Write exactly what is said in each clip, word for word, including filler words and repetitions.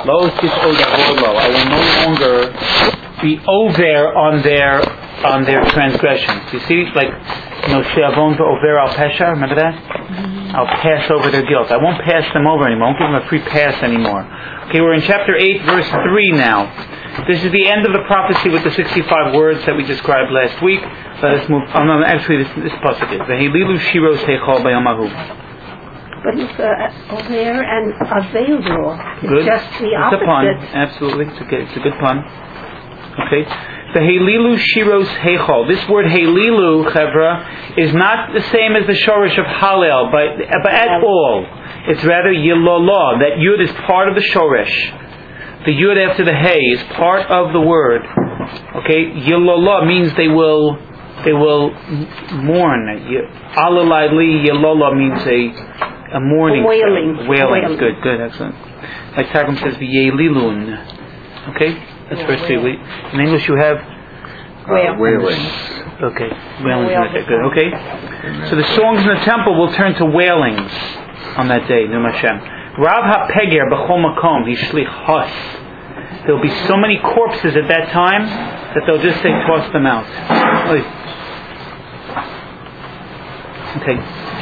Lo tis od avor lo. I will no longer be over on their on their transgressions. You see, like, you know, she'avon over al pesha. Remember that? Mm-hmm. I'll pass over their guilt. I won't pass them over anymore. I won't give them a free pass anymore. Okay, we're in chapter eight, verse three now. This is the end of the prophecy with the sixty-five words that we described last week. Let us move. Oh no, actually, this this pasuk is v'hililu shiros heichal bayamahu. But it's uh, over and available. It's good. just the it's opposite. a pun. Absolutely, it's a good, it's a good pun. Okay. The Helilu Shiros Heichal. This word Helilu, Chevra, is not the same as the Shorish of Halel, but, but at all. It's rather Yilolo. That Yud is part of the Shorish. The Yud after the Hey is part of the word. Okay, Yilolo means they will, they will mourn. Alalayli Yilolo means a, a mourning. A wailing. Sound. Wailing. Wailing. Good, good, excellent. Like Targum says, V'yelilun. Okay. That's yeah, verse two. In English you have uh, wailing. Okay, wailing. Right good. Okay. Amen. So the songs in the temple will turn to wailings on that day. Num Hashem. Rav haPeger b'chol makom hishlich hos. There'll be so many corpses at that time that they'll just say toss them out. Okay.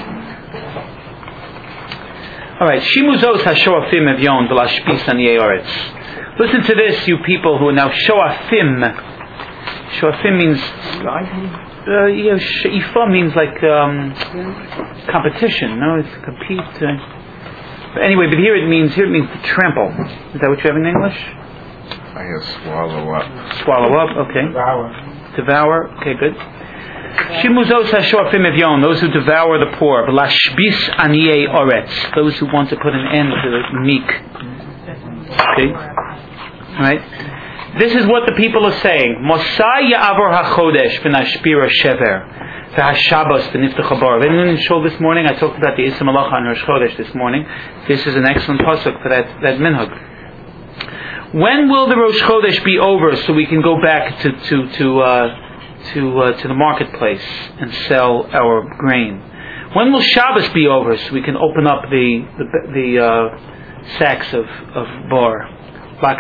All right. Shimuzos hashoafim evyon v'lashpis aniyei oretz. Listen to this, you people who are now shoafim. Shoafim means uh, yeah, she'ifa means like um, competition. No, it's to compete. Uh, but anyway, but here it means here it means to trample. Is that what you have in English? I have swallow up. Swallow up. Okay. Devour. Devour. Okay, good. Shimuzos hashoafim evyon, those who devour the poor. Lashbis aniyei oretz, those who want to put an end to the meek. Okay. Right? This is what the people are saying. Mosai ya'avor hachodesh v'nashpira shever v'hashabos v'niftach habar. In the show this morning, I talked about the Issa Malacha on Rosh Chodesh this morning. This is an excellent pasuk for that, that minhag. When will the Rosh Chodesh be over so we can go back to to to uh, to uh, to the marketplace and sell our grain? When will Shabbos be over so we can open up the the, the uh, sacks of of bar? Now,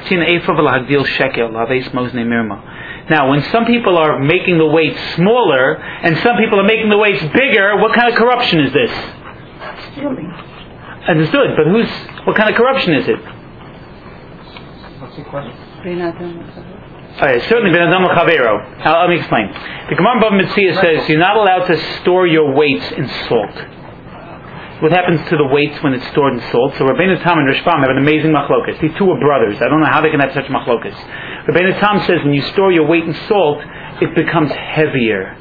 when some people are making the weights smaller and some people are making the weights bigger, what kind of corruption is this? Stealing. Understood, but who's? What kind of corruption is it? What's the question? Alright, certainly Ben Adam Chavero. Now let me explain. The Gemara Bava Metzia says you're not allowed to store your weights in salt. What happens to the weights when it's stored in salt? So Rabbeinu Tam and Rashbam have an amazing machlokas. These two are brothers. I don't know how they can have such machlokas. Rabbeinu Tam says when you store your weight in salt, it becomes heavier.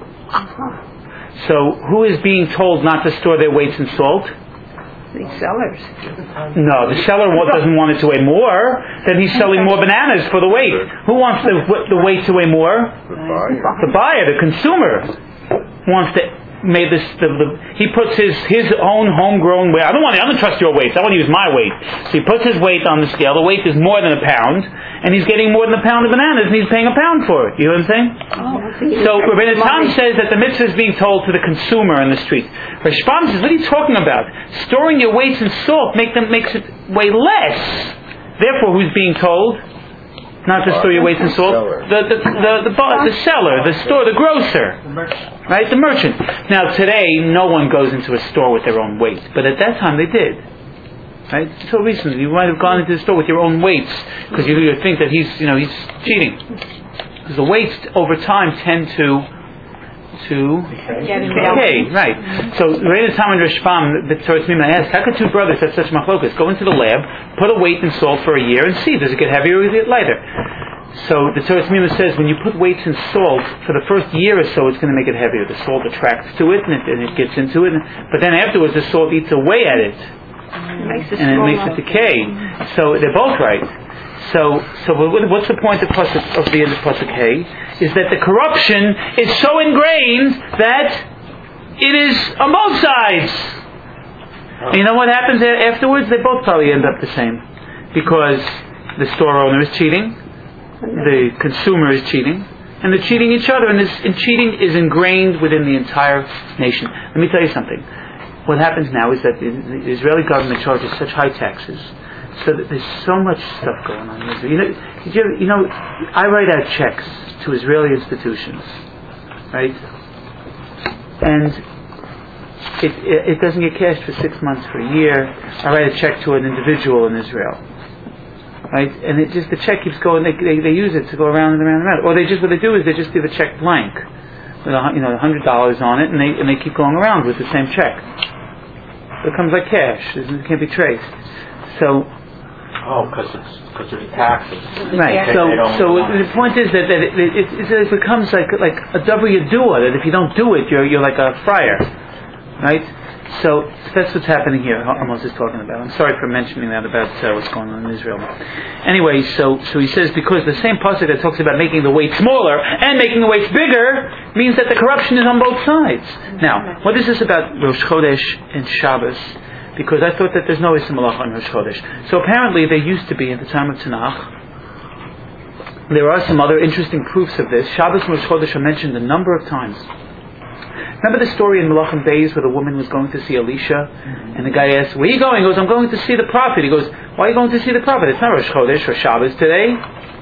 Uh-huh. So who is being told not to store their weights in salt? The sellers. No, the seller doesn't want it to weigh more. Then he's selling more bananas for the weight. Who wants the, the weight to weigh more? The buyer. The buyer, the consumer, wants to. Made this. The, the, he puts his his own homegrown weight. I don't want. I don't trust your weights. I want to use my weight. So he puts his weight on the scale. The weight is more than a pound, and he's getting more than a pound of bananas, and he's paying a pound for it. You know what I'm saying? Oh, so Rabbeinu Tam says that the mitzvah is being told to the consumer in the street. Rashbam says, what are you talking about? Storing your weights in salt make them makes it weigh less. Therefore, who's being told? Not to store your weights in salt. The the the the, the, the seller, the store, the grocer, right? The merchant. Now today, no one goes into a store with their own weight, but at that time they did. Right? So recently, you might have gone into the store with your own weights because you, you think that he's you know he's cheating. Because the weights over time tend to to decay, right? So Rabbeinu Tam and Rashbam, the Torah Tzimim, asked, how could two brothers have such machlokas? Go into the lab, put a weight in salt for a year, and see does it get heavier or does it get lighter? So the Torah Tzimim says when you put weights in salt for the first year or so, it's going to make it heavier. The salt attracts to it and it, and it gets into it, but then afterwards the salt eats away at it, it makes it and it makes it decay. So they're both right. So, so what's the point of, pasuk, of the end of pasuk Hey? Is that the corruption is so ingrained that it is on both sides. And you know what happens afterwards? They both probably end up the same, because the store owner is cheating, the consumer is cheating, and they're cheating each other. And, this, and cheating is ingrained within the entire nation. Let me tell you something. What happens now is that the Israeli government charges such high taxes. so that there's so much stuff going on in Israel. You know, did you, ever, you know, I write out checks to Israeli institutions, right? And it, it it doesn't get cashed for six months, for a year. I write a check to an individual in Israel, right? And it just the check keeps going. They they, they use it to go around and around and around. Or they just what they do is they just leave a check blank, with a, you know, a hundred dollars on it, and they and they keep going around with the same check. It comes like cash. It can't be traced. So. Oh, because it's because of the taxes. Right. So, so the point is that, that it, it, it, it becomes like like a double yadua, that if you don't do it, you're you're like a friar, right? So that's what's happening here. Amos is talking about. I'm sorry for mentioning that about uh, what's going on in Israel. Anyway, so so he says because the same pasuk that talks about making the weight smaller and making the weights bigger means that the corruption is on both sides. Now, what is this about Rosh Chodesh and Shabbos? Because I thought that there's no Isser Malacha on Rosh Chodesh. So apparently there used to be at the time of Tanakh. There are some other interesting proofs of this. Shabbos and Rosh Chodesh are mentioned a number of times. Remember the story in Malachim Beis where the woman was going to see Elisha, mm-hmm. and the guy asked, "Where are you going?" He goes, "I'm going to see the prophet." He goes, "Why are you going to see the prophet? It's not Rosh Chodesh or Shabbos today."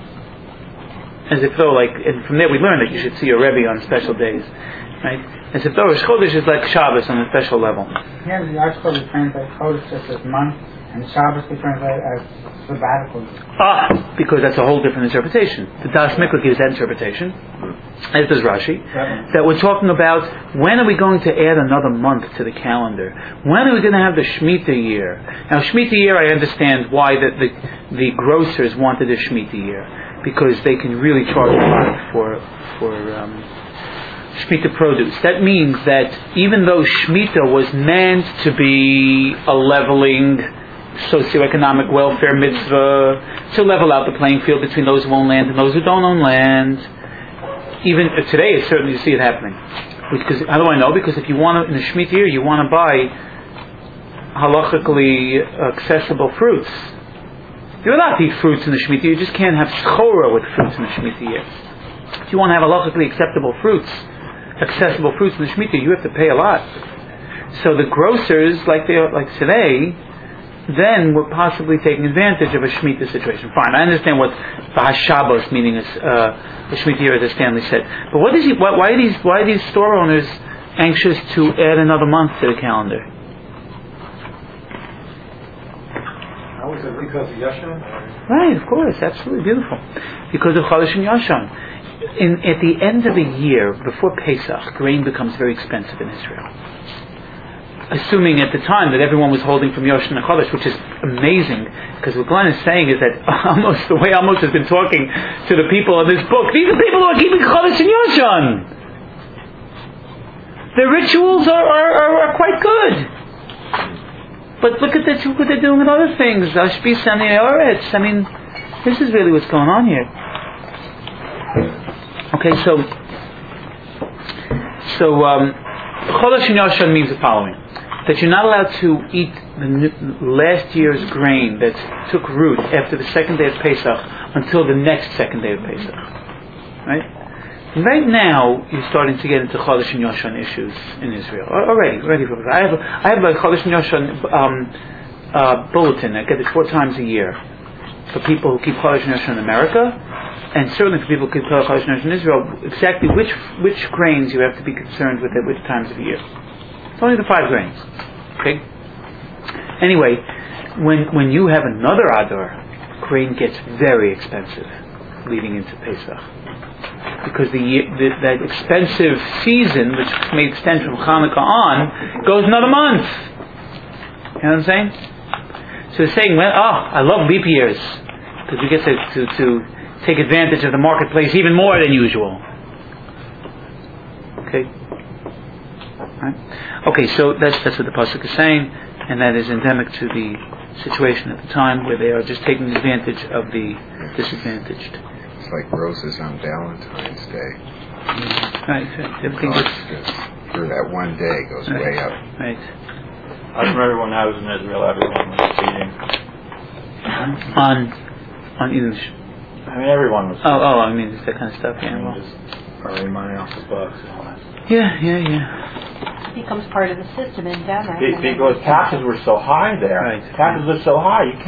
As if though, like, and from there we learn that you should see your Rebbe on special days, right? As if though Rosh Chodesh is like Shabbos on a special level. Yeah, the article translates Chodesh just as month, and Shabbos they translate as sabbatical. Ah, because that's a whole different interpretation. The Das Mikra gives that interpretation, as does Rashi, Seven. that we're talking about when are we going to add another month to the calendar? When are we going to have the Shemitah year? Now, Shemitah year, I understand why the, the, the grocers wanted a Shemitah year, because they can really charge a lot for for um, Shemitah produce. That means that even though Shemitah was meant to be a leveling socioeconomic welfare mitzvah, to level out the playing field between those who own land and those who don't own land, even today, it's certainly you see it happening. Because how do I know? Because if you want to, in the Shemitah year, you want to buy halachically accessible fruits. You're allowed to eat fruits in the Shemitah year. You just can't have schora with fruits in the Shemitah year. If you want to have halachically acceptable fruits, accessible fruits in the Shemitah, you have to pay a lot. So the grocers, like they are, like today, then were possibly taking advantage of a Shemitah situation. Fine, I understand what V'hashabos, meaning is uh, the Shemitah year, as Stanley said. But what is he? Why, why are these? Why are these store owners anxious to add another month to the calendar? How is it because of Yashan? Right, of course, absolutely beautiful. Because of Chodesh and Yashan. In, at the end of the year, before Pesach, grain becomes very expensive in Israel. Assuming at the time that everyone was holding from Yoshan and Chodesh, which is amazing, because what Glenn is saying is that almost the way Amos has been talking to the people in this book, these are people who are keeping Chodesh and Yoshan. Their rituals are, are, are, are quite good. But look at the, what they're doing with other things. Ashbis and the Oretz. I mean, this is really what's going on here. Okay, so so um, Chodesh and Yoshan means the following: that you're not allowed to eat the new, last year's grain that took root after the second day of Pesach until the next second day of Pesach. Right? Right now, you're starting to get into Chodesh and Yoshan issues in Israel. Already, already. I have a, I have a Chodesh and Yoshan um, uh, bulletin. I get it four times a year for people who keep Chodesh and Yoshan in America. And certainly for people who keep Chodesh and Yoshan in Israel, exactly which which grains you have to be concerned with at which times of the year. It's only the five grains. Okay? Anyway, when when you have another Adar, grain gets very expensive leading into Pesach. Because the, the that expensive season, which may extend from Hanukkah on, goes another month. You know what I'm saying? So they're saying, well, oh, I love leap years. Because we get to, to, to take advantage of the marketplace even more than usual. Okay? Right? Okay, so that's that's what the pasuk is saying, and that is endemic to the situation at the time where they are just taking advantage of the disadvantaged. It's like roses on Valentine's Day. Mm-hmm. Right, right. Everything Cost goes, just for that one day goes right, way up. Right. I remember when I was in Israel, everyone was eating. On on English. I mean, everyone was. Oh, oh, I mean, it's that kind of stuff. Yeah, I mean, well. just borrowing money off the books and all that. Yeah, yeah, yeah. It becomes part of the system in Denmark. Be- because taxes were so high there. Right. Taxes were so high, you can't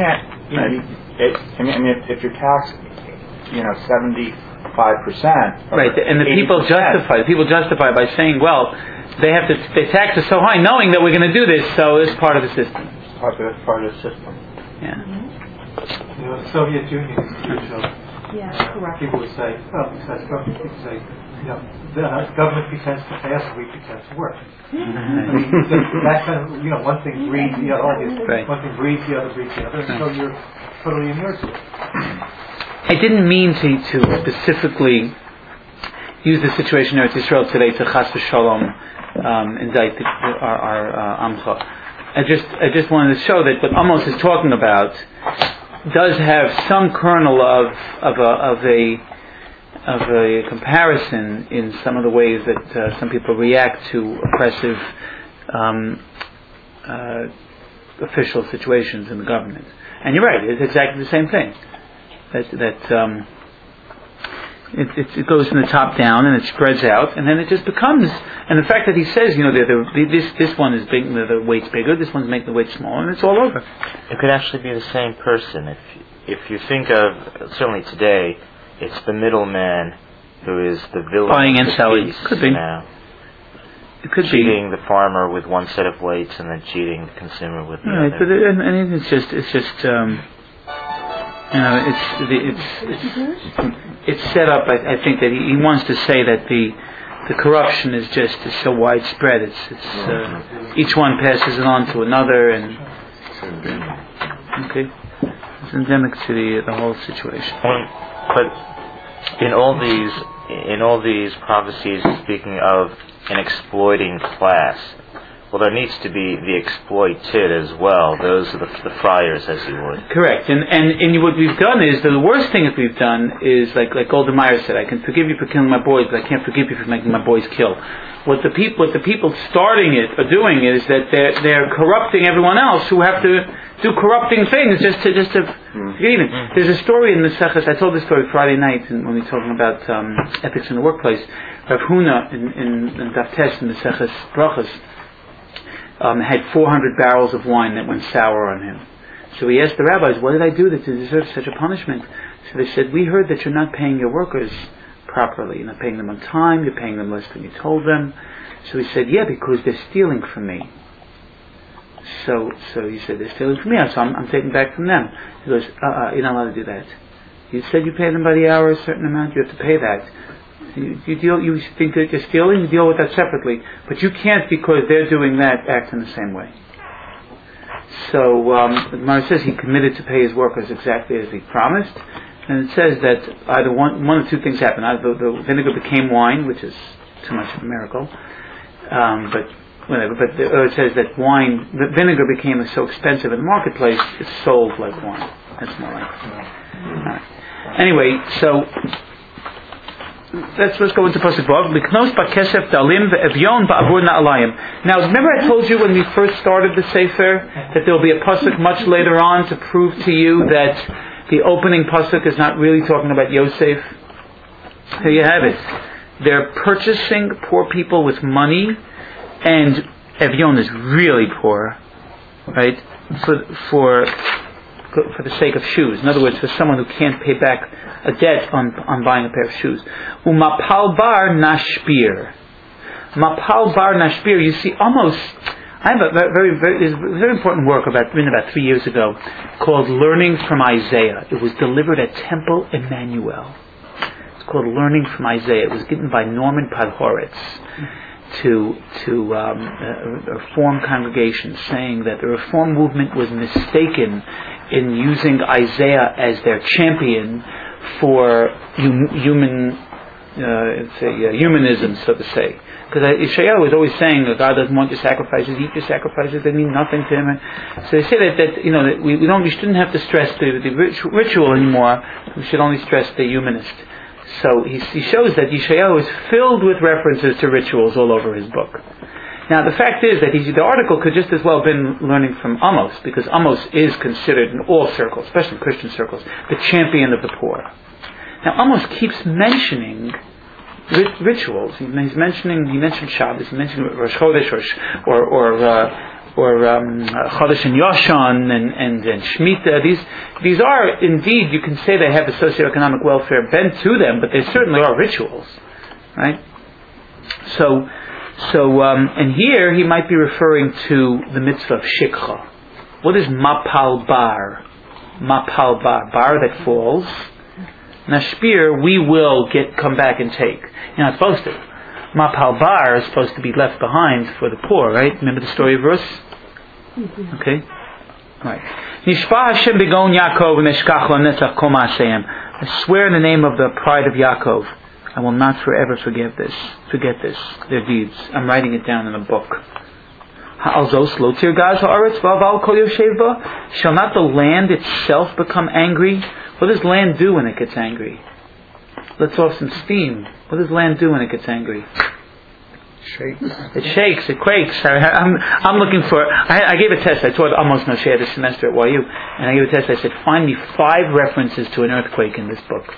you know, it, I mean, I mean if, if you're taxed, you know, seventy-five percent. Right, and the people justify. The people justify by saying, well, they have to. They tax us so high, knowing that we're going to do this, so it's part of the system. Part of part of the system. Yeah. You know, the Soviet Union institutional Yeah, correct. people would say, oh, besides government, people say, you know, the uh, government pretends to pay us, we pretend to work. I mean, that, that kind of, you know, one thing breeds the other. Right. One thing breeds the other, breeds the other, and so you're totally inured to it. I didn't mean to, to specifically use the situation in Eretz Yisrael today to chas v'shalom um, indict the, our, our uh, amcha. I just I just wanted to show that what Amos is talking about does have some kernel of of a of a of a comparison in some of the ways that uh, some people react to oppressive um, uh, official situations in the government. And you're right; it's exactly the same thing. That that um, it, it, it goes from the top down and it spreads out, and then it just becomes. And the fact that he says, you know, the, the, this this one is big, the, the weight's bigger, this one's making the weight smaller, and it's all over. It could actually be the same person. If if you think of, certainly today, it's the middleman who is the villain. Buying and of the selling. piece, Could be. You know, it could cheating be. the farmer with one set of weights and then cheating the consumer with the Right, other. but it, and, and it's just it's just um, you know it's it's it's it's set up. I, I think that he, he wants to say that the the corruption is just is so widespread. It's it's uh, each one passes it on to another, and okay, it's endemic to the the whole situation. Um, but in all these in all these prophecies, speaking of an exploiting class, well, there needs to be the exploited as well. Those are the, the friars, as you would. Correct. And, and and what we've done is, the worst thing that we've done is, like like Golda Meir said, I can forgive you for killing my boys, but I can't forgive you for making my boys kill. What the people what the people starting it are doing is that they're they're corrupting everyone else who have to do corrupting things just to just to mm. get even. Mm. There's a story in the Seches. I told this story Friday night when we were talking about um, ethics in the workplace. Rav Huna in in, in Daf Tes in the Seches Brachos Um, had four hundred barrels of wine that went sour on him. So he asked the rabbis, what did I do to deserve such a punishment? So they said, we heard that you're not paying your workers properly. You're not paying them on time, you're paying them less than you told them. So he said, yeah, because they're stealing from me. So so he said, they're stealing from me, so I'm, I'm taking back from them. He goes, uh-uh, you're not allowed to do that. You said you pay them by the hour a certain amount, you have to pay that. You, you deal. You think that you're stealing. You deal with that separately, but you can't because they're doing that. Act in the same way. So um, the Gemara says he committed to pay his workers exactly as he promised, and it says that either one, one or two things happened. Either the, the vinegar became wine, which is too much of a miracle, um, but whatever. But the, uh, it says that wine, the vinegar became so expensive in the marketplace, it's sold like wine. That's more like. All right. Anyway, so. Let's, let's go into Pasuk Vav. Liknos ba'kesef dalim ve'evyon ba'avur na'alayim. Now, remember I told you when we first started the Sefer that there will be a Pasuk much later on to prove to you that the opening Pasuk is not really talking about Yosef. Here you have it. They're purchasing poor people with money, and Evyon is really poor, right? For for for the sake of shoes. In other words, for someone who can't pay back a debt on on buying a pair of shoes. Umapal bar nashpir. Mapal bar nashpir. You see, almost. I have a very, very, there's a very important work about written about three years ago called "Learning from Isaiah." It was delivered at Temple Emmanuel. It's called "Learning from Isaiah." It was given by Norman Podhoretz to to um, a, a Reform congregation, saying that the Reform movement was mistaken in using Isaiah as their champion for hum, human, uh, say, uh, humanism, so to say. Because Yeshayahu was always saying that God doesn't want your sacrifices, eat your sacrifices, they mean nothing to Him. So they say that, that you know that we, we don't we shouldn't have to stress the, the ritual anymore. We should only stress the humanist. So he, he shows that Yeshayahu is filled with references to rituals all over his book. Now the fact is that he, the article could just as well have been learning from Amos, because Amos is considered in all circles, especially Christian circles, the champion of the poor. Now Amos keeps mentioning rit- rituals. He's mentioning, he mentioned Shabbos, he mentioned Rosh Chodesh, or or, or uh, or um, Chodesh and Yoshan and and, and Shemitah. These these are indeed, you can say they have a socioeconomic welfare bent to them, but they certainly are rituals, right? So so um, and here he might be referring to the mitzvah of Shikha. What is Mapal Bar? Mapal Bar, bar that falls. Nashpir, we will get come back and take. You're not supposed to. Mapal Bar is supposed to be left behind for the poor, right? Remember the story of Rus? Okay? Right. Nishpa Hashem begon Yaakov v'neshkach lo netzach kol ma'aseim. I swear in the name of the pride of Yaakov, I will not forever forget this. Forget this. Their deeds. I'm writing it down in a book. Ha'alzos lo tirgaz ha'aretz v'aval kol yoshev ba. Shall not the land itself become angry? What does land do when it gets angry? Let's off some steam. What does land do when it gets angry? Shakes. It shakes. It quakes. I, I'm, I'm looking for. I, I gave a test. I taught almost no share this semester at Y U, and I gave a test. I said, find me five references to an earthquake in this book.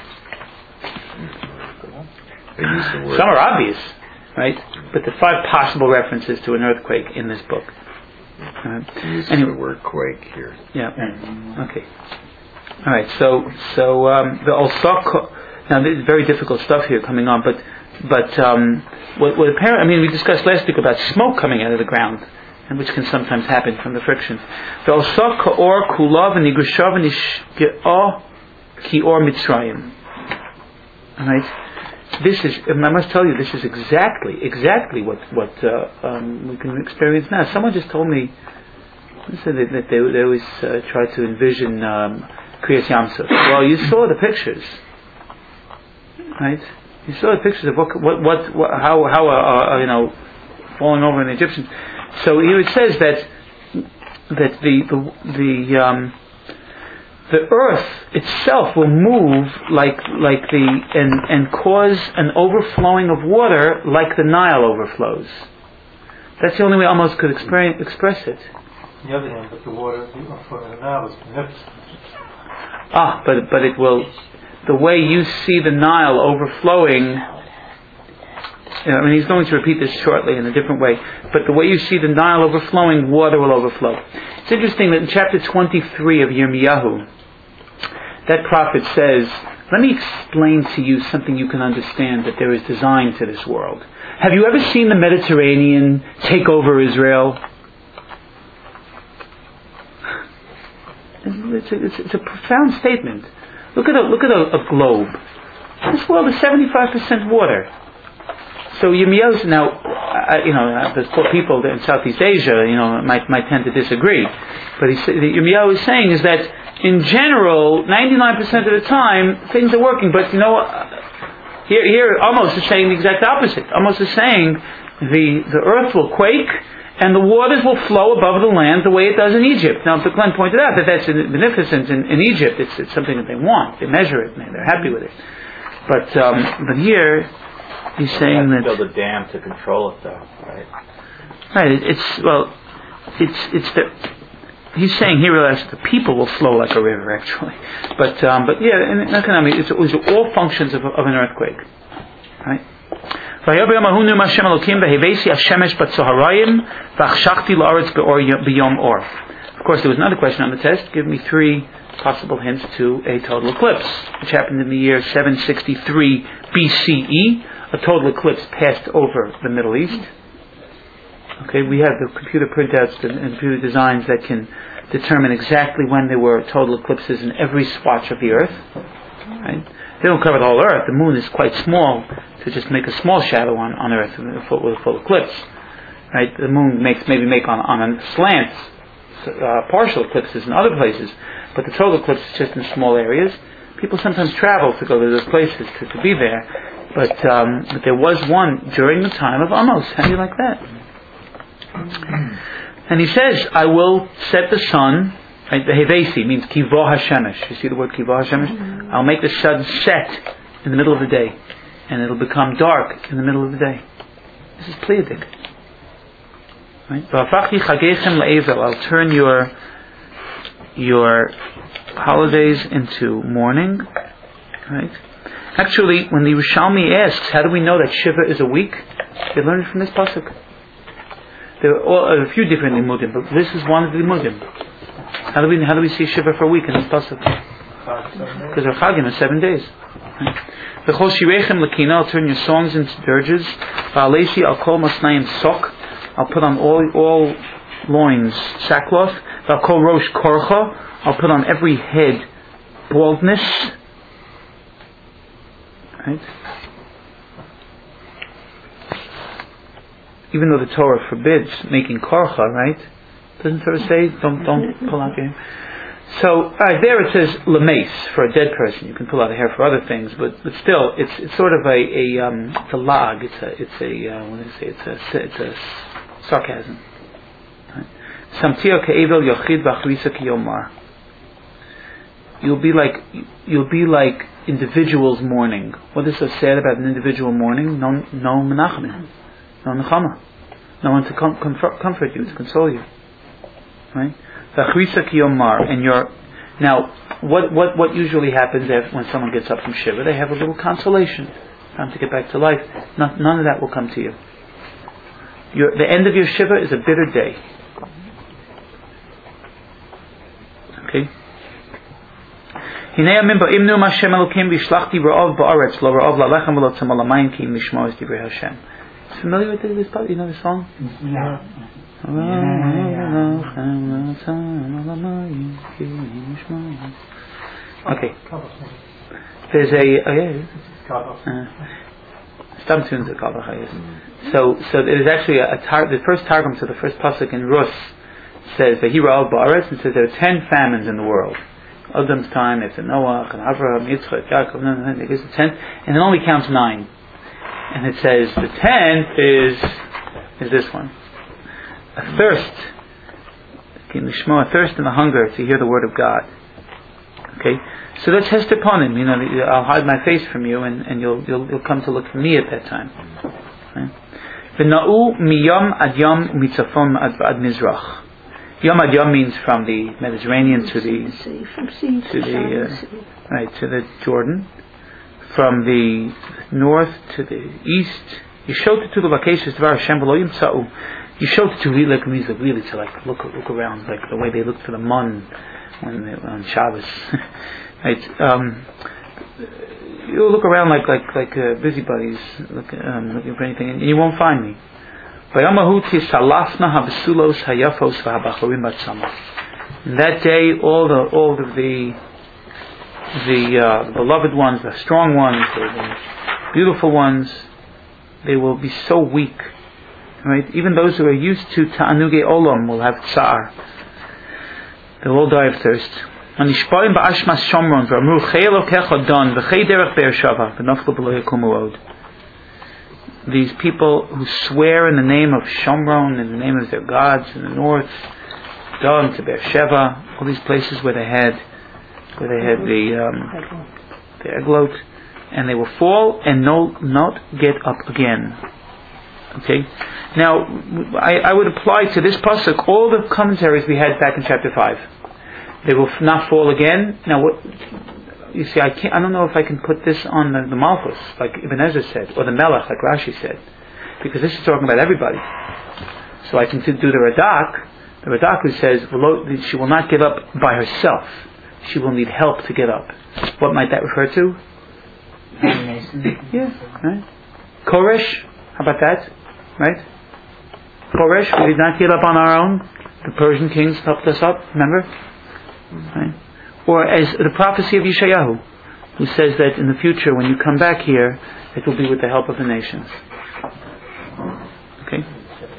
They use the word. Some are obvious, right? But the five possible references to an earthquake in this book. Uh, They use anyway. the word quake here. Yeah. Okay. All right. So, so um, the Osaka. Now, this is very difficult stuff here coming on, but but um, what, what apparently, I mean, we discussed last week about smoke coming out of the ground, and which can sometimes happen from the friction. The Osaka or kulav and nigrushav and ishge'ah ki or mitzrayim. All right. This is, I must tell you, this is exactly, exactly what what uh, um, we can experience now. Someone just told me, they said that they, they always uh, try to envision um, Kriyas Yamsuf. Well, you saw the pictures, right? You saw the pictures of what, what, what, what how, how, uh, uh, you know, falling over in the Egyptians. So here it says that that the the the um, the earth itself will move like like the and and cause an overflowing of water like the Nile overflows. That's the only way almost could experience, express it. On the other hand, but the water from the Nile is magnificent. Ah, but but it will. The way you see the Nile overflowing, you know, I mean, he's going to repeat this shortly in a different way, but the way you see the Nile overflowing, water will overflow. It's interesting that in chapter twenty-three of Yirmiyahu, that prophet says, let me explain to you something you can understand, that there is design to this world. Have you ever seen the Mediterranean take over Israel? It's a, it's, it's a profound statement. Look at a look at a, a globe. This world is seventy-five percent water. So Yirmiyahu, now, uh, you know, there's poor people in Southeast Asia, you know, might might tend to disagree. But he, Yirmiyahu is saying is that in general, ninety-nine percent of the time, things are working. But you know, uh, here here almost is saying the exact opposite. Almost is saying the the earth will quake, and the waters will flow above the land the way it does in Egypt. Now, Glenn pointed out that that's magnificent in, in Egypt. It's, it's something that they want. They measure it, and they're happy with it. But um, but here, he's saying that build a dam to control it, though, right? Right. It, it's well, it's it's the. He's saying here that the people will flow like a river, actually. But um, but yeah, in economics, it's, it's all functions of, of an earthquake, right? Of course, there was another question on the test. Give me three possible hints to a total eclipse, which happened in the year seven sixty-three B C E. A total eclipse passed over the Middle East. Okay, we have the computer printouts and computer designs that can determine exactly when there were total eclipses in every swatch of the Earth. Right? They don't cover the whole Earth. The Moon is quite small to just make a small shadow on, on Earth with a, full, with a full eclipse. Right? The Moon makes maybe make on, on a slant uh, partial eclipses in other places, but the total eclipse is just in small areas. People sometimes travel to go to those places to, to be there, but um, but there was one during the time of Amos. How do you like that? And he says, I will set the sun. Right, the Hevesi means Kivo Hashemesh. You see the word Kivo Hashemesh? Mm-hmm. I'll make the sun set in the middle of the day, and it'll become dark in the middle of the day. This is Pleiadic. Right? I'll turn your your holidays into mourning. Right? Actually, when the Yerushalmi asks, how do we know that Shiva is a week? They learn it from this pasuk. there are all, a few different limudim, but this is one of the limudim. How do we how do we see Shiva for a week in this pasuk? Because our Chagim is seven days. V'chol shirechem lekina, I'll turn your songs into dirges. V'aleshi al kol masnayim sok, I'll put on all all loins sackcloth. V'al kol rosh korcha, I'll put on every head baldness. Right? Even though the Torah forbids making korcha, right? Doesn't Torah say don't don't pull out your hair? So right, there it says lameis for a dead person. You can pull out the hair for other things, but, but still, it's it's sort of a, a um, it's a lag. It's a it's a uh, what do I say? It's a it's a sarcasm. Samtia ke'evel yochid v'achrisa kiyomar. You'll be like you'll be like individuals mourning. What is so sad about an individual mourning? No no menachmin, no nechama, no one to com- comfort, comfort you, to console you. Right? V'achrisa kiyomar, and you're now. What what what usually happens if, when someone gets up from shiva? They have a little consolation, time to get back to life. Not, none of that will come to you. Your, the end of your shiva is a bitter day. Okay. Hinei amim ba'imnu Hashem Elokim v'shlachti ra'ov ba'aretz lo ra'ov la'lechem v'lo tzama l'mayim ki im lishmo es divrei Hashem. Familiar with this part? You know the song? Yeah. Okay. There's a oh yeah. Uh, Stam tunes of Kavach. So so there's actually a, a tar, the first targum to the first pasuk in Rus says that he ra'ov ba'aretz, and says there are ten famines in the world. Adam's time, it's Noah, and Avraham, Yitzchak, Yaakov, no, no, no, it gives the tenth, and it only counts nine. And it says the tenth is is this one. A thirst, a thirst and a hunger to hear the word of God. Okay, so that's hester ponim. You know, I'll hide my face from you, and, and you'll, you'll you'll come to look for me at that time. V'na'u miyom ad yom mitzafon ad mizrach. Yom ad yom means from the Mediterranean to the to the uh, right to the Jordan, from the north to the east. Yishot to the vacations dvar Hashem v'lo yimtza'u. Yishot to really like means really to like look look around, like the way they look for the mun when they, on Shabbos. Right. Um, you look around like like like uh, busybodies, look, um, looking for anything, and you won't find me. In that day, all the all of the the uh, beloved ones, the strong ones, the, the beautiful ones, they will be so weak. Right? Even those who are used to ta'anuge olam will have tsar. They will all die of thirst. These people who swear in the name of Shomron, in the name of their gods in the north, down to Beersheba, all these places where they had, where they had the um, the eglot, and they will fall and no, not get up again. Okay. Now, I, I would apply to this pasuk all the commentaries we had back in chapter five. They will not fall again. Now, what? You see, I can't. I don't know if I can put this on the, the Malchus, like Ibn Ezra said, or the Melech, like Rashi said, because this is talking about everybody. So I can do the Radak, the Radak who says she will not get up by herself; she will need help to get up. What might that refer to? Yeah, right. Koresh, how about that? Right. Koresh, we did not get up on our own. The Persian kings helped us up. Remember, right? Or as the prophecy of Yeshayahu, who says that in the future, when you come back here, it will be with the help of the nations. Okay.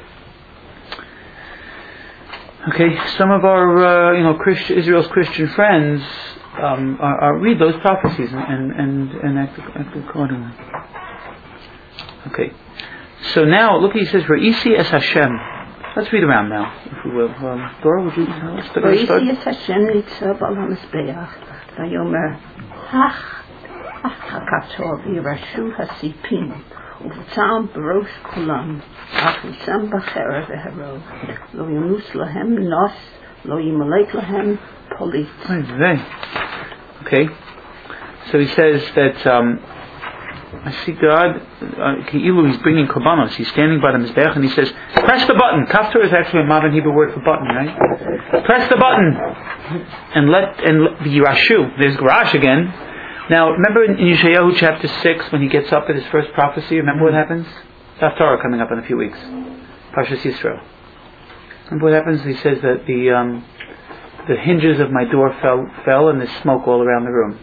Okay. Some of our, uh, you know, Christ- Israel's Christian friends um, are, are read those prophecies and and and act, act accordingly. Okay. So now, look, he says, "Re'isi es Hashem." Let's read around now, if we will. Um, Dora, would you tell us? Re'isi es Hashem nitzav al hamizbeach vayomer hach hakato v'yirashu hasipim u'v'tzam b'rosh kulam achusam b'chera v'hero lo yonus lahem nos lo yimalek lahem polit. Okay. So he says that um, I see God, uh, he's bringing korbanos. He's standing by the Mizbeach and he says, press the button. Kaftor is actually a modern Hebrew word for button, right? Press the button. And let, and let the Yerashu. There's Garash again. Now, remember in, in Yeshayahu chapter six, when he gets up at his first prophecy, remember what happens? Haftarah coming up in a few weeks. Parshas Yisro. Remember what happens? He says that the, um, the hinges of my door fell, fell and there's smoke all around the room.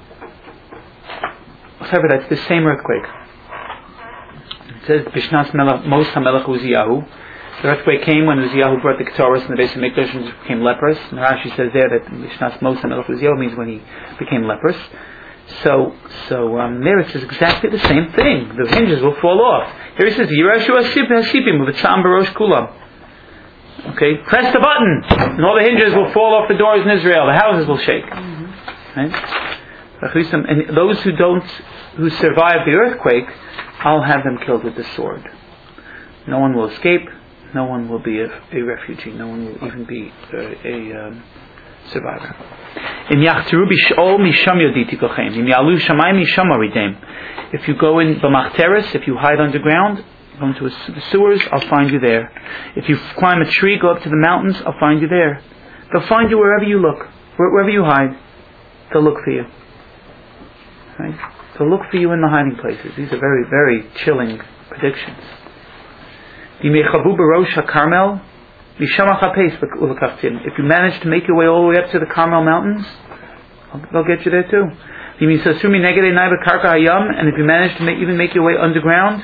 However, that's the same earthquake. It says, Bishnas Mos HaMelech Uziyahu. The earthquake came when Uziyahu brought the Ketores and the base of Mikdash and became leprous. And Rashi says there that Bishnas Mos HaMelech Uziyahu means when he became leprous. So, so um, there it says exactly the same thing. The hinges will fall off. Here it says, Yerashu Hasipim V'Tzam Barosh Kulam. Okay, press the button, and all the hinges will fall off the doors in Israel. The houses will shake. Mm-hmm. Right? And those who don't, who survive the earthquake, I'll have them killed with the sword. No one will escape. No one will be a, a refugee. No one will even be a, a um, survivor. If you go in b'machteres, if you hide underground, go into the sewers, I'll find you there. If you climb a tree, go up to the mountains, I'll find you there. They'll find you wherever you look, wherever you hide. They'll look for you. Right? So look for you in the hiding places. These are very, very chilling predictions. If you manage to make your way all the way up to the Carmel Mountains, they'll get you there too. And if you manage to make, even make your way underground,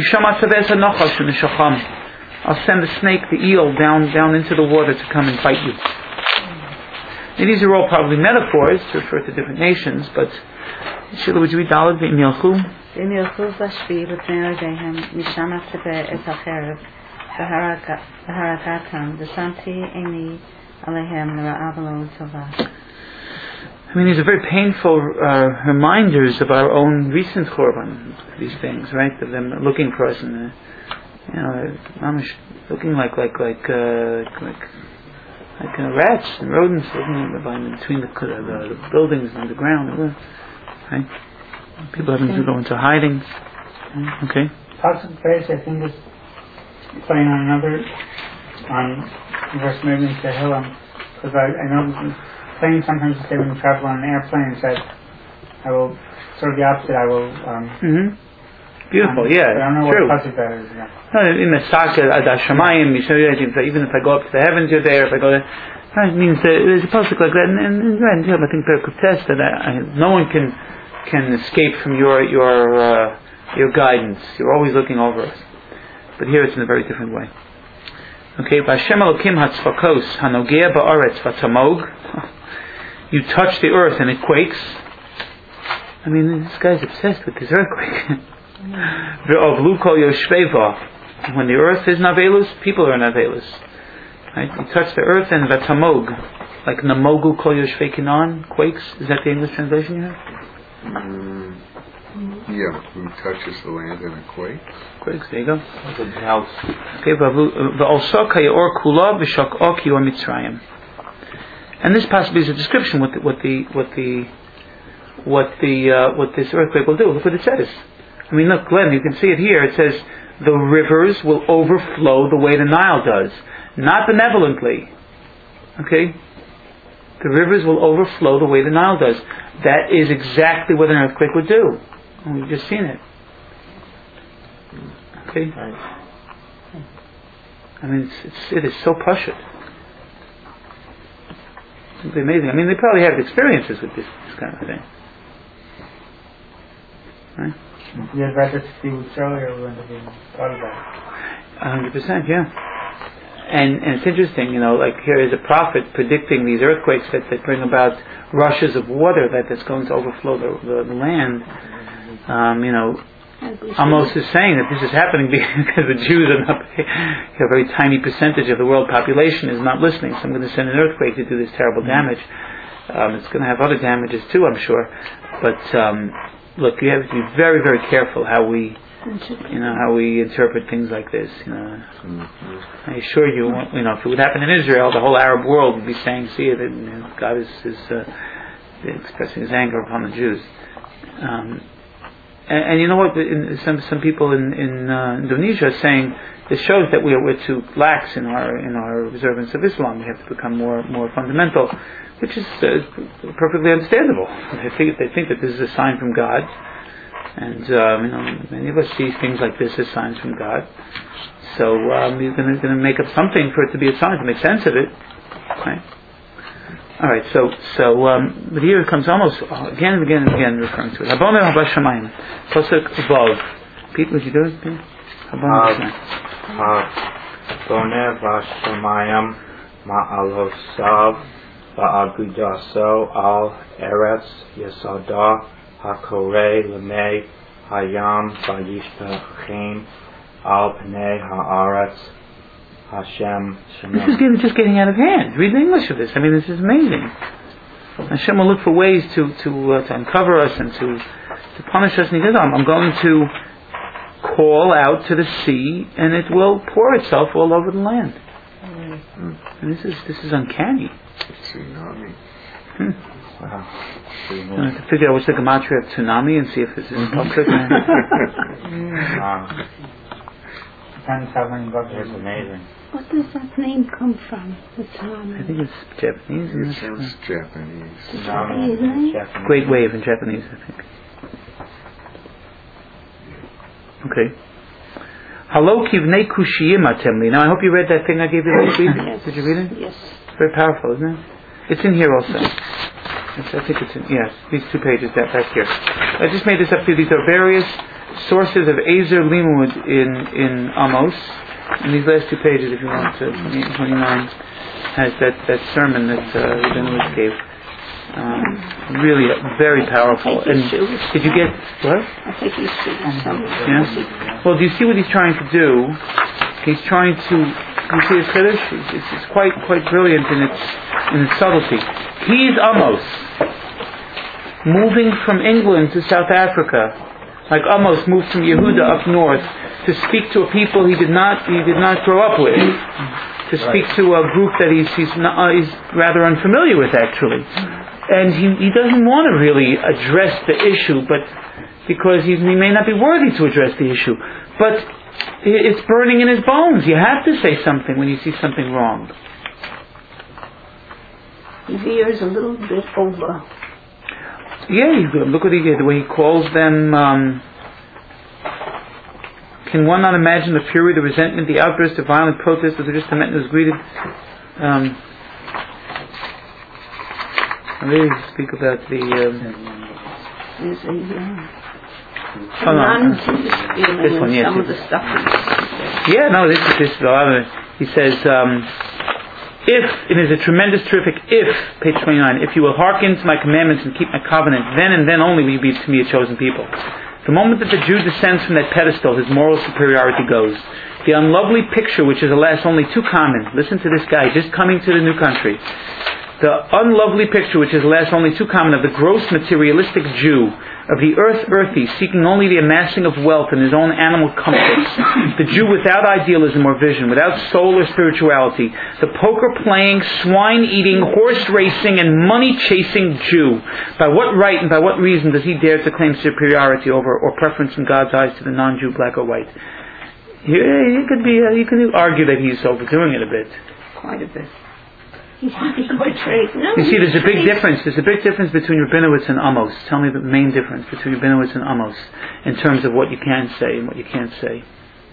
I'll send the snake, the eel, down down into the water to come and fight you. And these are all probably metaphors to refer to different nations, but Sheila, would you read Dalet V'im Yelchu? V'im Yelchu V'ashvi L'pnei Odehem Misham Aftebeh Et HaCherev V'haragatam V'shamti Eini Alehem L'ra'av Lo Tovah. I mean, these are very painful uh, reminders of our own recent korban, these things, right? Of them looking for us and, uh, you know, mamish, looking like like like uh, like like uh, rats and rodents looking between the, the, the buildings and the ground. Right? People having to go into hiding. Okay. Toxic Grace, I think, is playing on another, on verse maybe in Tehillim, because I, I know playing sometimes to say when you travel on an airplane, it says, I will, sort of the opposite, I will. Um, mm-hmm. Beautiful, um, yeah. I don't know true. what toxic that is. Yeah. No, in the Saka, Ad Hashamayim, you show you that even if I go up to the heavens, you're there. If I go there, it means that there's a pasuk like that, and, and, and, and I think Perek Kutes that I, I, no one can. can escape from your your uh, your guidance. You're always looking over us. But here it's in a very different way. Okay, Vashem Elokim Hatzvakos Hanogea Ba'aretz Vatamog. You touch the earth and it quakes. I mean, this guy's obsessed with this earthquake. Ve'ovlu Kol Yoshveva. When the earth is navelus, people are navelus. Right? You touch the earth and Vatamog, like Namogu Kol Yoshvei Kinan, quakes. Is that the English translation you have? Mm, yeah, who touches the land and it quakes? Quakes, there you go. The house. Okay, and this possibly is a description what the, what the what the what the uh, what this earthquake will do. Look what it says. I mean, look, Glenn, you can see it here. It says the rivers will overflow the way the Nile does, not benevolently. Okay. The rivers will overflow the way the Nile does. That is exactly what an earthquake would do. And we've just seen it. Okay? I mean, it's, it's, it is so pashut. It's amazing. I mean, they probably have experiences with this, this kind of thing. Right? You had read this a few weeks earlier, we went to be thought of that. A hundred percent, yeah. And, and it's interesting, you know, like here is a prophet predicting these earthquakes that, that bring about rushes of water that, that's going to overflow the, the, the land. Um, you know, Amos is saying that this is happening because the Jews are not, a very tiny percentage of the world population is not listening. So I'm going to send an earthquake to do this terrible damage. Um, it's going to have other damages too, I'm sure. But um, look, you have to be very, very careful how we, you know, how we interpret things like this. You know, mm-hmm. I assure you, you know, if it would happen in Israel, the whole Arab world would be saying, "See it, and, you know, God is, is uh, expressing His anger upon the Jews." Um, and, and you know what? In, some some people in in uh, Indonesia are saying this shows that we are we're too lax in our in our observance of Islam. We have to become more more fundamental, which is uh, perfectly understandable. They think they think that this is a sign from God, and um, you know many of us see things like this as signs from God. So um, you're going to make up something for it to be a sign to make sense of it, right? All right. So so um, but here it comes almost again and again and again referring to it. Habona haba shamayim, pasuk above. Pete, would you do it? Pete? Habona vashamayim ma'alosav ba'agudaso al eretz yesada hakore lemei hayam vayishtachem al pnei haaretz Hashem Shemem. This is getting, just getting out of hand. Read the English of this. I mean, this is amazing. Hashem will look for ways to to, uh, to uncover us and to to punish us. And he says, I'm, I'm going to call out to the sea, and it will pour itself all over the land. Mm. And this is this is uncanny. Tsunami. Hmm. Wow. I have to figure out what's the gematria of tsunami and see if this is public. Wow. Depends how many bugs. It's amazing. What does that name come from? The tsunami. I think it's Japanese. It Isn't sounds it? Japanese. Japanese, eh? Japanese. Great wave in Japanese, I think. Okay. Halo kivnei kushiyim atemli. Now I hope you read that thing I gave you last week. Yes. Did you read it? Yes. It's very powerful, isn't it? It's in here also. It's, I think it's in, yes, these two pages that back here. I just made this up to you. These are various sources of Ezer Limud in, in Amos. And these last two pages, if you want to, twenty-eight and twenty-nine, has that, that sermon that uh, Rabbi Lewis gave. Um, really uh, very powerful. And did you get, what? I think he's some. Yeah? Well, do you see what he's trying to do? He's trying to, you see his Kiddush? It's, it's, it's quite, quite brilliant in its, in its subtlety. He's Amos, moving from England to South Africa, like Amos moved from Yehuda up north to speak to a people he did not he did not grow up with, to speak to a group that he's he's, not, uh, he's rather unfamiliar with actually, and he he doesn't want to really address the issue, but because he, he may not be worthy to address the issue, but it's burning in his bones. You have to say something when you see something wrong. He veers a little bit over. Yeah, he's good. Look what he did. The way he calls them. Um, can one not imagine the fury, the resentment, the outburst, the violent protest of the Testament was greeted? Um, I really speak about the. Um, There's a uh, oh, no. feeling This one, in yes, some yes. of the stuff. Yeah, no, this is this is a lot of it. He says. Um, If, it is a tremendous, terrific if, page twenty-nine, if you will hearken to my commandments and keep my covenant, then and then only will you be to me a chosen people. The moment that the Jew descends from that pedestal, his moral superiority goes. The unlovely picture, which is alas only too common, listen to this guy, just coming to the new country. The unlovely picture, which is alas only too common, of the gross materialistic Jew, of the earth earthy, seeking only the amassing of wealth and his own animal comforts, the Jew without idealism or vision, without soul or spirituality, the poker-playing, swine-eating, horse-racing, and money-chasing Jew. By what right and by what reason does he dare to claim superiority over or preference in God's eyes to the non-Jew, black or white? He, he could be, uh, he could argue that he's overdoing it a bit. Quite a bit. He's quite straight. No, You see, there's a big straight. difference. There's a big difference between Rabinowitz and Amos. Tell me the main difference between Rabinowitz and Amos in terms of what you can say and what you can't say.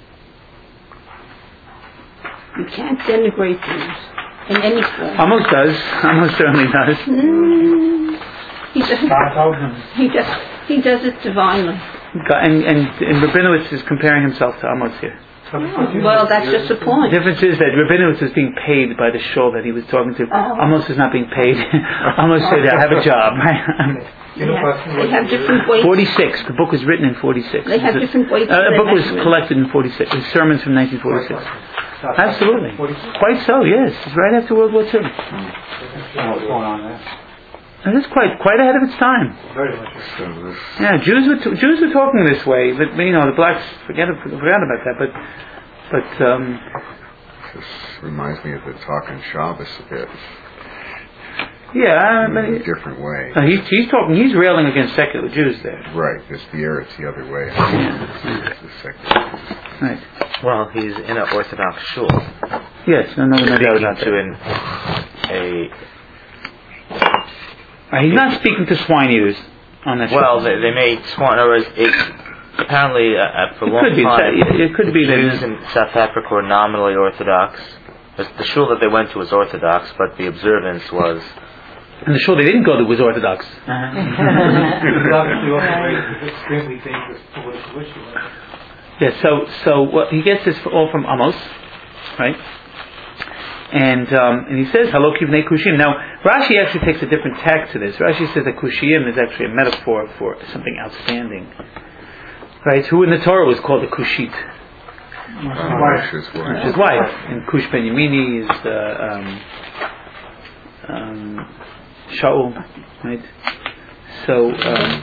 You can't denigrate things in any form. Amos does. Amos certainly does. Mm, he does. God told him. He does. He does it divinely. And, and, and Rabinowitz is comparing himself to Amos here. Well, that's just the The point. difference is that Rabinowitz is being paid by the show that he was talking to. Oh. Amos is not being paid. Amos said, I have a job. They have, they have different ways. forty-six. The book was written in forty-six. They have different ways. Uh, of the book was measurement. collected in forty-six. His sermons from nineteen forty-six. Absolutely. Quite so, yes. It's right after World War Two. What's going on there? And it's quite quite ahead of its time. Very much. So this, Yeah, Jews were t- Jews were talking this way, but you know the blacks forget forgot about that. But but um, this reminds me of the talk on Shabbos a bit. Yeah, in but a he, different way. no, he's, he's talking, he's railing against secular Jews there. Right, it's the Eretz the other way. It's the secular. Right. Well, he's in an Orthodox shul. Yes, no, no, no doubt Speaking about to that. an, a Uh, he's not speaking to swine eaters on that well, show. they, they may swan. In other words, it, apparently, uh, uh, for a It long could be, time, it could be Jews that, in South Africa were nominally Orthodox. The the shul that they went to was Orthodox, but the observance was. and the show they didn't go to was Orthodox. It's obviously also very extremely dangerous political issue. Yeah, so so what he gets this all from Amos, right? And um, and he says Halo kivnei kushim. Now Rashi actually takes a different tack to this. Rashi says that kushim is actually a metaphor for something outstanding, right? Who in the Torah was called a kushit? Moshe's wife. His wife. And Kush ben Yemini is uh, um, um, Shaul, right? So um,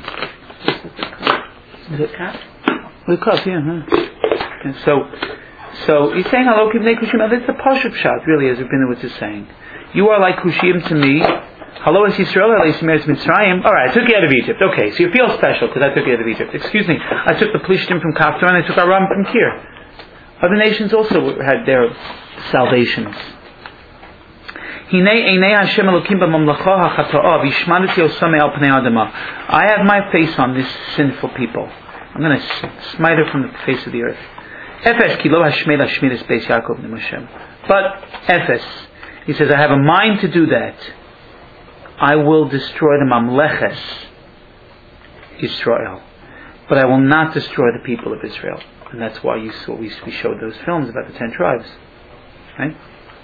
is it cat? The cup, yeah. Huh? And so, so he's saying, "Hello, kivnei kushim." Now, that's the pashut pshat, really, as Rabinowitz is saying. You are like kushim to me. Hello, es Yisrael, hello, es Mitzrayim. All right, I took you out of Egypt. Okay, so you feel special because I took you out of Egypt. Excuse me, I took the Plishtim from Kaftor and I took Aram from Kir. Other nations also had their salvations. I have my face on this sinful people. I'm going to smite her from the face of the earth. But Ephes, he says, I have a mind to do that. I will destroy the Mamleches Israel, but I will not destroy the people of Israel. And that's why you saw we, we showed those films about the ten tribes, right?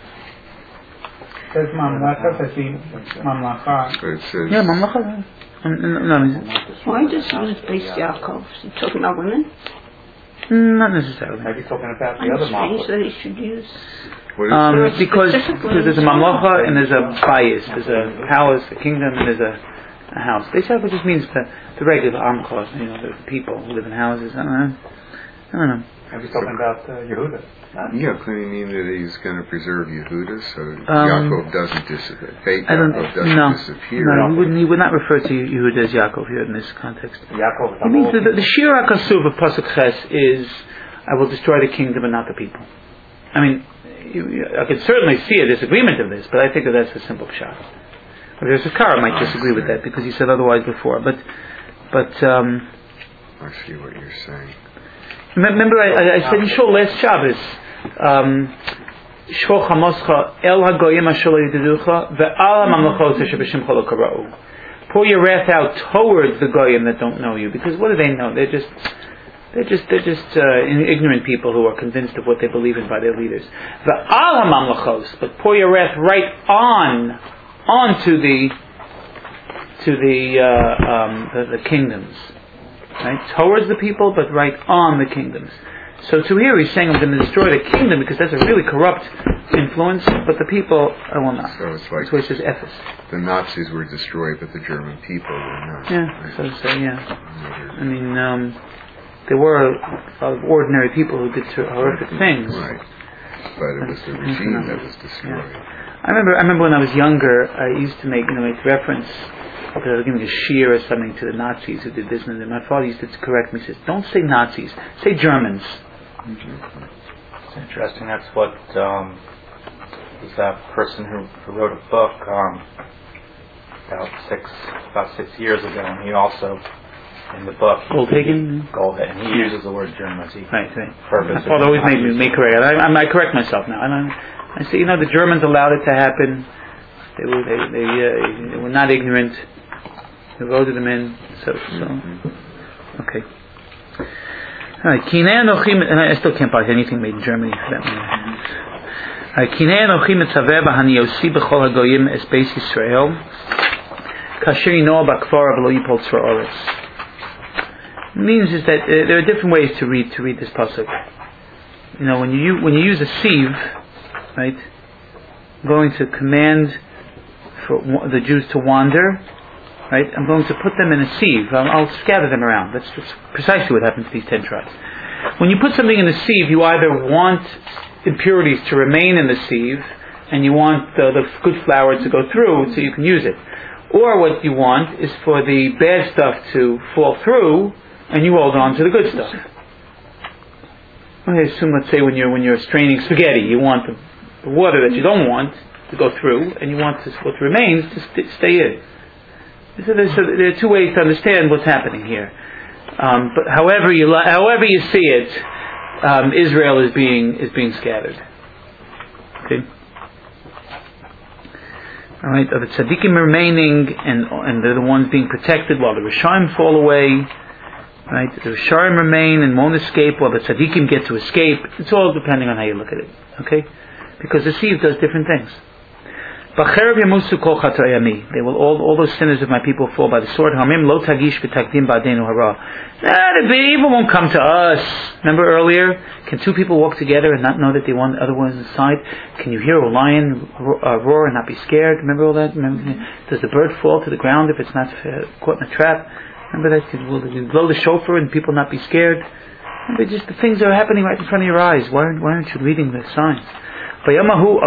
Says Mamlaka, says he Mamlaka. But it says, Yeah, Mamlecha. Um, no, no, Why does Amos base Yaakov? Is he talking about women? not necessarily. Maybe talking about the I'm other strange Mamlaka. that he should use. what is Um, Or because specifically there's a mamlacha and there's a bias. There's a palace, a kingdom, and there's a, a house. Beishav just means the, the regular amcha, you know, the people who live in houses. I don't know. I don't know. Maybe talking about uh, Yehuda. Yeah, could he mean that he's going to preserve Yehuda so Um, Yaakov doesn't disappear? Fake I don't. Yaakov doesn't No, disappear. no, he wouldn't. He would not refer to Yehuda as Yaakov here in this context. Yaakov is He means that the, the Shir HaKasuv of Pasuk Ches is, "I will destroy the kingdom and not the people." I mean, you, you, I could certainly see a disagreement of this, but I think that that's a simple pshat. There's a Kara might disagree with that because he said otherwise before, but but. Um, I see what you're saying. Remember, I, I said in Shul last Shabbos, um, Shvol Chamoscha El Hagoyim Asher Lo Yididucha Ve'al HaMamlachot Asher B'Shimcha Lo Kara'u. Pour your wrath out towards the Goyim that don't know you, because what do they know? They're just, they're just, they're just uh, ignorant people who are convinced of what they believe in by their leaders. Ve'al HaMamlachos, but pour your wrath right on, onto the, to the, uh, um, the, the kingdoms. Right? Towards the people, but right on the kingdoms. So to here he's saying I'm going to destroy the kingdom because that's a really corrupt influence, but the people I will not. So it's like that's why he says Ephes. the Nazis were destroyed, but the German people were not. Yeah, so to say, yeah. I mean, um, there were a lot of ordinary people who did horrific things. Right. But it was the regime that was destroyed. Yeah. I remember. I remember when I was younger, I used to make, you know, make reference. Because I was giving a shear or something to the Nazis who did this, and then my father used to correct me. He says, "Don't say Nazis, say Germans." It's interesting. That's what um, was that person who, who wrote a book um, about six about six years ago, and he also in the book Goldhagen. Goldhagen. He uses the word Germans. He Right, right. purpose. My father always made me make correct. I, I, I correct myself now. And I, I say, you know, the Germans allowed it to happen. They were they they, uh, they were not ignorant. They voted them in. So so okay. All right. Kinei anochim. And I still can't buy anything made in Germany for that matter. Kinei anochim etzaveh b'hani yosi b'chol hagoyim es beis Yisrael kasher yinoah b'kfar v'lo yipol tzor oretz. Means is that uh, there are different ways to read to read this pasuk. You know, when you when you use a sieve, right? I'm going to command for the Jews to wander, right? I'm going to put them in a sieve. I'll, I'll scatter them around. That's just precisely what happens to these ten tribes. When you put something in a sieve, you either want impurities to remain in the sieve, and you want the, the good flour to go through so you can use it. Or what you want is for the bad stuff to fall through, and you hold on to the good stuff. I assume, let's say, when you're when you're straining spaghetti, you want the, the water that you don't want to go through, and you want to, what remains to st- stay in. So, there's, so there are two ways to understand what's happening here. Um, but however you li- however you see it, um, Israel is being is being scattered. Okay. All right. The tzaddikim remaining, and and they're the ones being protected, while the Rishaim fall away. Right. The Rishaim remain and won't escape, while the tzaddikim get to escape. It's all depending on how you look at it. Okay. Because the sieve does different things. They will all all those sinners of my people fall by the sword. Hamim lo tagish v'tagdim ba'adenu hara. The evil won't come to us. Remember earlier, can two people walk together and not know that they want the other one inside? Can you hear a lion roar and not be scared? Remember all that? Remember, does the bird fall to the ground if it's not caught in a trap? Remember that? Will you blow the shofar and people not be scared? Remember, just the things that are happening right in front of your eyes. Why aren't, why aren't you reading the signs? Now we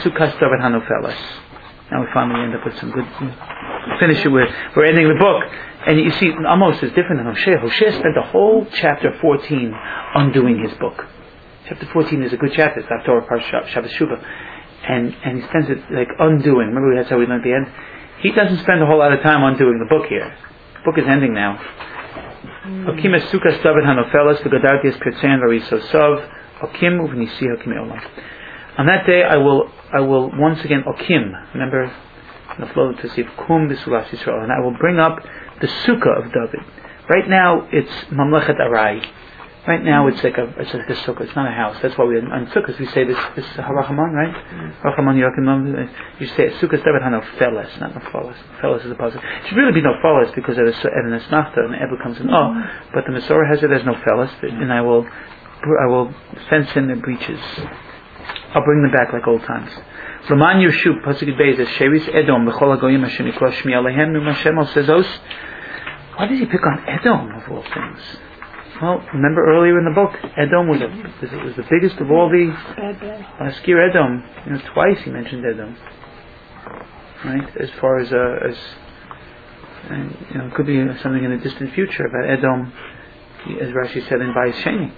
finally end up with some good. Finish it with. We're ending the book, and you see, Amos is different than Hosea. Hosea spent the whole chapter fourteen undoing his book. Chapter fourteen is a good chapter. It's after Parshat Shabbos Shuvah, and and he spends it like undoing. Remember, that's how we learned the end. He doesn't spend a whole lot of time undoing the book here. The book is ending now. Okim esukas david hanofelas v'gadarti es pirtzein variso sov okim uvnisi hakim eolam. On that day, I will, I will once again okim. Remember, the flow to see kum b'sulas Yisrael, and I will bring up the sukkah of David. Right now, it's mamlechet arai. Right now, it's like a, it's like a sukkah. It's not a house. That's why we on sukkahs we say this, this harachamon, right? Harachamon yokim. You say sukkahs David hanofeles, not nofeles. Nofeles is a positive. It should really be nofeles because of the an esnachta and the ebel comes in. Oh, but the Masorah has it as nofeles, and I will, I will fence in their breaches. I'll bring them back like old times. Roman Yeshub, Pasuk Beis, Sheris Edom, B'chol HaGoyim Hashem Yikrosh Shmi Alehem, Num Hashem Al says those. Why did he pick on Edom of all things? Well, remember earlier in the book, Edom was, a, was the biggest of all the Askir Edom. You know, twice he mentioned Edom. Right, as far as uh, as and, you know, it could be something in the distant future about Edom, as Rashi said in Bayis Sheni.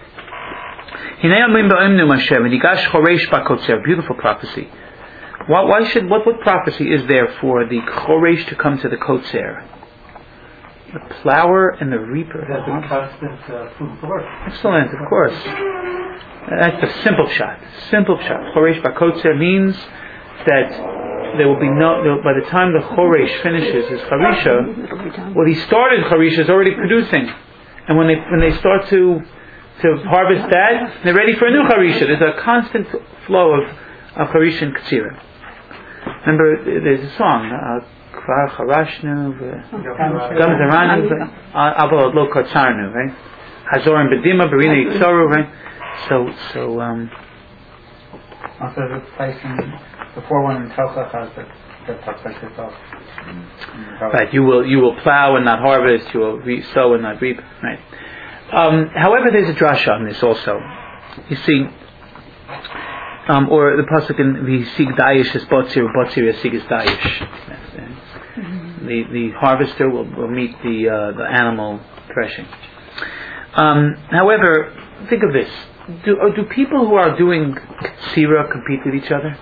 Beautiful prophecy. Why, why should what what prophecy is there for the choresh to come to the kotzer? The plower and the reaper. That's a constant uh, food for work. Excellent, of course. That's the simple shot. Simple shot. Choresh bakotzer means that there will be no. By the time the choresh finishes his charisha, well, he started charisha is already producing, and when they when they start to to harvest that, they're ready for a new Harisha. There's a constant flow of, of Harisha and Katsira. Remember, there's a song, Kvar Charashnu, Gam Zaranu, Abo Lo Katsarnu, right? Hazorim Bedima, Berina Yitzoru, right? So, so, um... Also, the place in, before one in Telchach has that, that talks like this also. Right, you will, you will plow and not harvest, you will re- sow and not reap, right? Um, however, there's a drasha on this also. You see, um, or the pasuk in V'yisig dayish es botzir, botzir yasig es dayish. The the harvester will, will meet the uh, the animal threshing. Um, however, think of this: do uh, do people who are doing katsira compete with each other?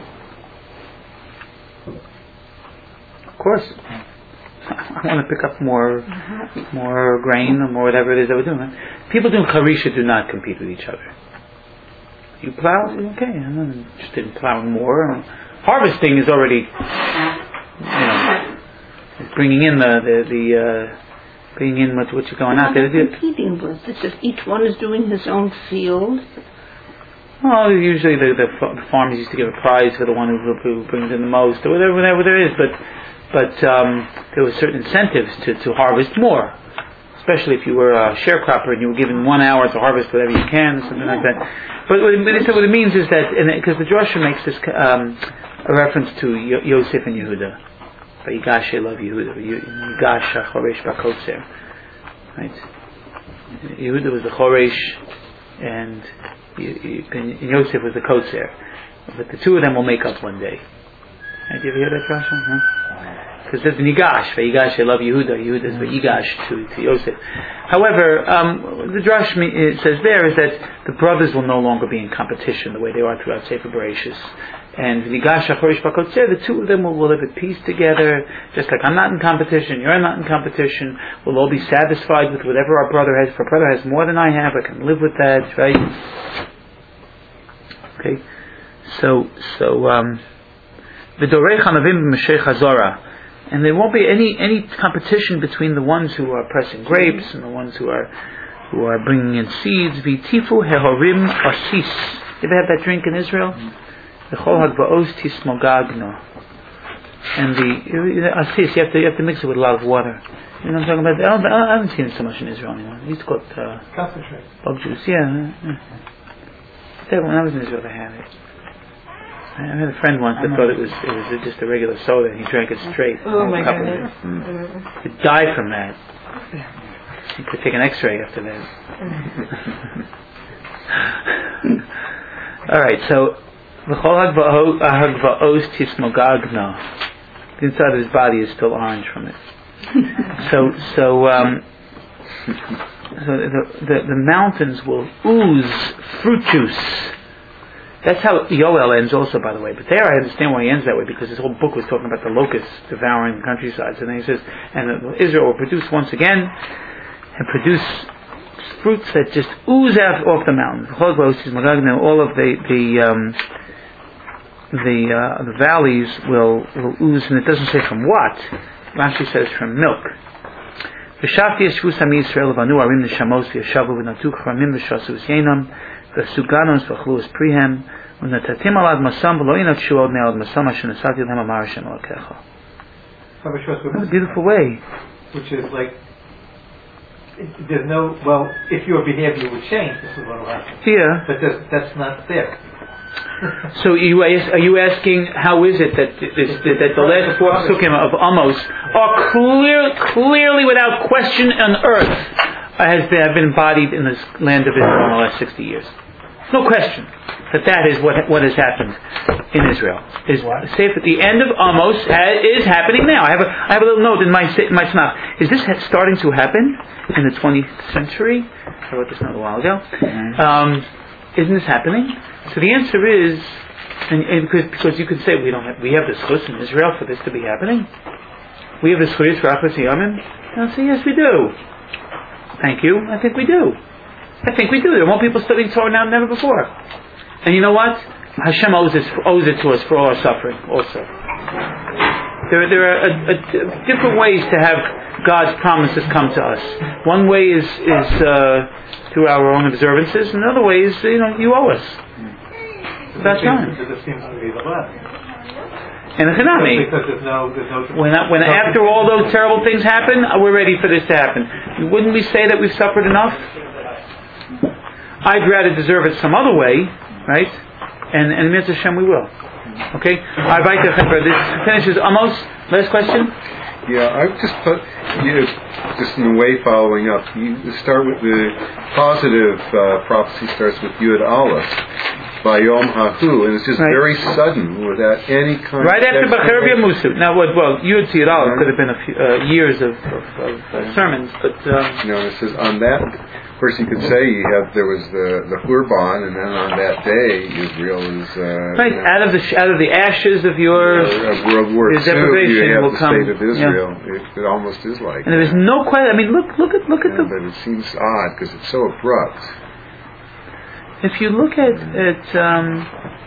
Of course. I want to pick up more, more grain or more whatever it is that we're doing. Right? People doing charisha do not compete with each other. You plow, okay. I'm not interested in plowing more. Harvesting is already, you know, bringing in the the, the uh, bringing in what what's going out there. They're competing with. It's just each one is doing his own field. Well, usually the, the the farmers used to give a prize for the one who, who brings in the most, or whatever, whatever there is, but. But um, there were certain incentives to, to harvest more, especially if you were a sharecropper and you were given one hour to harvest whatever you can, or something like that. But what it, what it means is that, because the drasha makes this um, a reference to Yo- Yosef and Yehuda, Vayigashe love Yehuda, Yigasha choresh bakotzer, right? Yehuda was the choresh, and Yosef was the kotzer. but the two of them will make up one day. Did you ever hear that drasha? Huh? Because there's Nigash, Vayigash, I love Yehuda, Yehuda is Vayigash to, to Yosef. However, um, the drash it says there is that the brothers will no longer be in competition the way they are throughout Sefer Bereshis. And Nigash HaChorish Bakotzer, the two of them will, will live at peace together, just like I'm not in competition, you're not in competition. We'll all be satisfied with whatever our brother has. If our brother has more than I have, I can live with that, right? Okay, so so um, V'dorei Chanavim b'Meshech Hazara, and there won't be any any competition between the ones who are pressing grapes and the ones who are who are bringing in seeds. V'tifu hehorim asis. You ever have that drink in Israel? The chol hagvaos tismogagno, and the asis you have to you have to mix it with a lot of water. You know what I'm talking about? I, don't, I haven't seen it so much in Israel anymore. It's called uh, concentrate. Bug juice, yeah. yeah. When I was in Israel, I had it. I had a friend once that thought it was it was just a regular soda, and he drank it straight. Oh my goodness! Mm. He'd die from that. He could take an X-ray after that. All right, so v'chol hagvaos tismogagno. The inside of his body is still orange from it. So, so, um, so the, the the mountains will ooze fruit juice. That's how Yoel ends also, by the way. But there I understand why he ends that way, because his whole book was talking about the locusts devouring the countrysides. And then he says, and Israel will produce once again, and produce fruits that just ooze out off the mountains. All of the, the, um, the, uh, the valleys will, will ooze, and it doesn't say from what. Rashi says from milk. V'shavti yeshvu sami Yisrael v'anu arim neshamos v'yashavu v'natu chramim v'shasu v'yenom v'suganos v'achlu esprihem v'natatim alad masam v'lo yinat shuod ne'alad masam asher nesati l'hem amar Hashem Elokecha. That's a beautiful way. Which is like, there's no, well, if your behavior would change, this is what will happen. Yeah. But that's, that's not there. So you are you asking how is it that this, that the last four psukim of Amos are clear, clearly without question on earth has been, have been embodied in this land of Israel in the last sixty years? No question that that is what what has happened in Israel. Is safe at the end of Amos is happening now. I have a I have a little note in my my snap. Is this starting to happen in the twentieth century? I wrote this not a while ago. Um, isn't this happening? So the answer is, and, and because, because you could say we don't have, we have the schus in Israel for this to be happening. We have the schus for Achas Yamim. And I'll say yes, we do. Thank you. I think we do. I think we do. There are more people studying Torah now than ever before. And you know what? Hashem owes it, owes it to us for all our suffering. Also, there there are a, a, different ways to have God's promises come to us. One way is is uh, through our own observances, and another way is you know you owe us. That's time. It just seems to be the last. And the Chanami. Because there's no, there's no. When when no, after all those terrible things happen, we're ready for this to happen. Wouldn't we say that we've suffered enough? I'd rather deserve it some other way, right? And and Mitzvah Hashem we will. Okay. I invite the Chevra. This finishes Amos. Last question. Yeah, I've just put, you know, just in a way following up, you start with the positive uh, prophecy starts with Yud Aleph, by Yom Hahu, and it's just right. very sudden without any kind right of... Right after B'cher B'Yamusu. Now, what, well, Yud Yud Aleph could have been a few uh, years of, of, of uh, sermons, but... Um, you know, it says on that... First, you could say you have there was the the Hurban, and then on that day, Israel is uh, right you know, out of the out of the ashes of your uh, World War Two. You have will the come, state of Israel. Yeah. It, it almost is like. And there is no question. I mean, look look at look yeah, at the. But it seems odd because it's so abrupt. If you look at at. Um,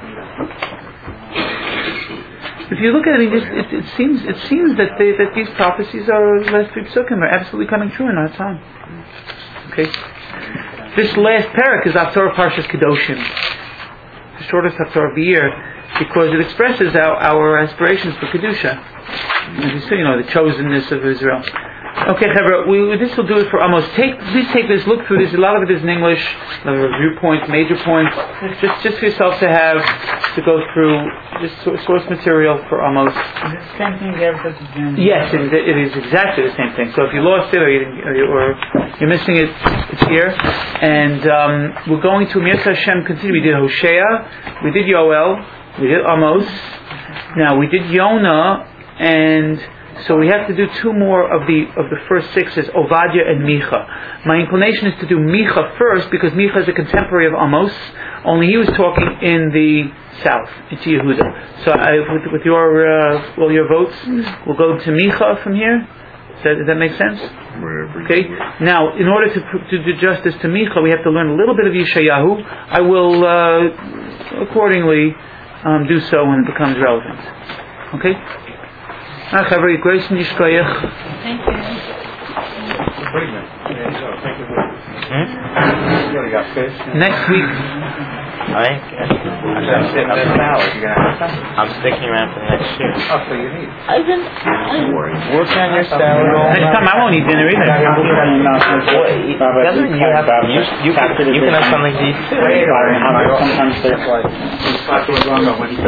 If you look at it, it, it, it seems it seems that they, that these prophecies are last three psukim are absolutely coming true in our time. Okay. This last parak is Haftorah Parshas Kedoshim, the shortest Haftorah of the year, because it expresses our, our aspirations for Kedusha. As you see, you know, the chosenness of Israel. Okay, Chevra, we, this will do it for Amos. Take, please take this, look through this. A lot of it is in English, a lot of review points, major points. Just, just for yourself to have, to go through, just source material for Amos. Is it the same thing there for the German? Yes, it is, it is exactly the same thing. So if you lost it or, you, or you're missing it, it's here. And um, we're going to Mitzvah Hashem continue. We did Hosea, we did Yoel, We did Amos. Now we did Yonah, and so we have to do two more of the of the first sixes, Ovadia and Micha. My inclination is to do Micha first because Micha is a contemporary of Amos. Only he was talking in the south, into Yehuda. So I, with, with your uh, all your votes, we'll go to Micha from here. Does that, does that make sense? Okay. Now, in order to, to do justice to Micha, we have to learn a little bit of Yeshayahu. I will uh, accordingly um, do so when it becomes relevant. Okay. Ah, Chavri, grace and Yishkoyach. Thank you. Wait a minute. Thank you. Hmm? You already got fish? I Next week. I'm sitting in the hour. You gonna have some? I'm sticking around for the next year. Oh, so you need. I've been working on your salad. Next time I won't eat dinner either. Doesn't you have you you can you can have something to eat too. Sometimes there's like